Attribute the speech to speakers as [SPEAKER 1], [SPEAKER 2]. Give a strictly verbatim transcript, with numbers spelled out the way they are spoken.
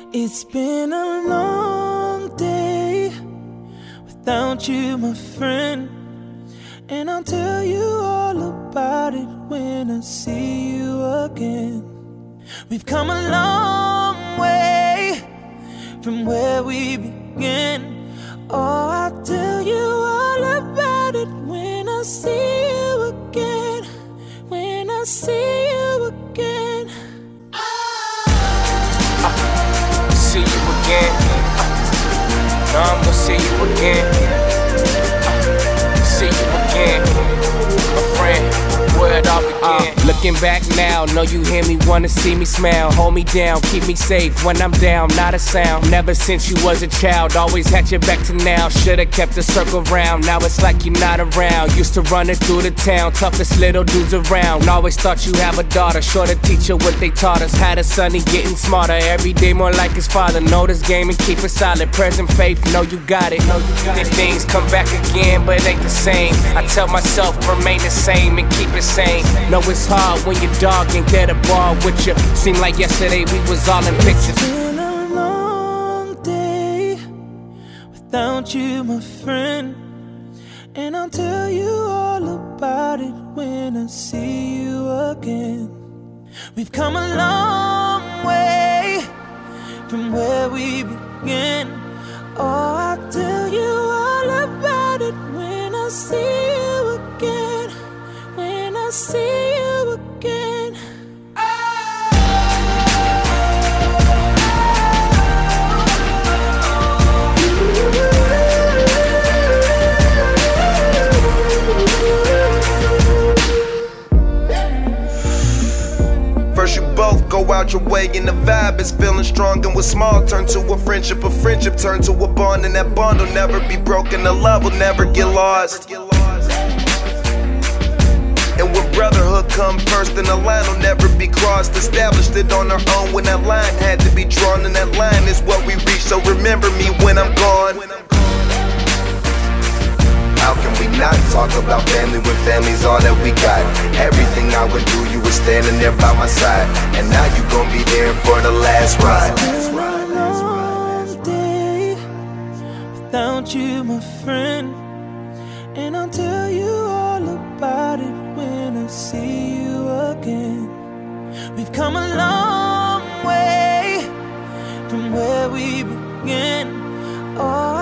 [SPEAKER 1] It's been a long day without you, my friend, and I'll tell you all about it when I see you again. We've come a long way from where we began. Oh, I'll tell you all about it when I see you again. When I see you again.
[SPEAKER 2] Uh, see you again. Uh, no, I'm gonna see you again. Uh, see you again, my friend. Where it all began. Uh, looking back now, know you hear me, wanna see me smile. Hold me down, keep me safe when I'm down, not a sound. Never since you was a child, always had your back to now. Should've kept the circle round, now it's like you're not around. Used to run it through the town, toughest little dudes around. Always thought you have a daughter, sure to teach her what they taught us. Had a son, he getting smarter, every day more like his father. Know this game and keep it solid, present faith, know you got it. Then things come back again, but it ain't the same. I tell myself, remain the same and keep it sane. Know it's hard when your dog ain't there to bar with you. Seemed like yesterday we was all in pictures.
[SPEAKER 1] It's been a long day without you, my friend, and I'll tell you all about it when I see you again. We've come a long way from where we began. Oh, I'll tell you all about it when I see you again. When I see you again.
[SPEAKER 3] First you both go out your way and the vibe is feeling strong, and what's small turn to a friendship, a friendship turn to a bond, and that bond will never be broken, the love will never get lost. And when brotherhood come first, then the line will never be crossed. Established it on our own when that line had to be drawn, and that line is what we reach, so remember me when I'm gone. How can we not talk about family when family's all that we got? Everything I went through, you were standing there by my side, and now you gon' be there for the last ride.
[SPEAKER 1] It's been a long day without you, my friend, and I'll tell you all about it when I see you again. We've come a long way from where we began. Oh,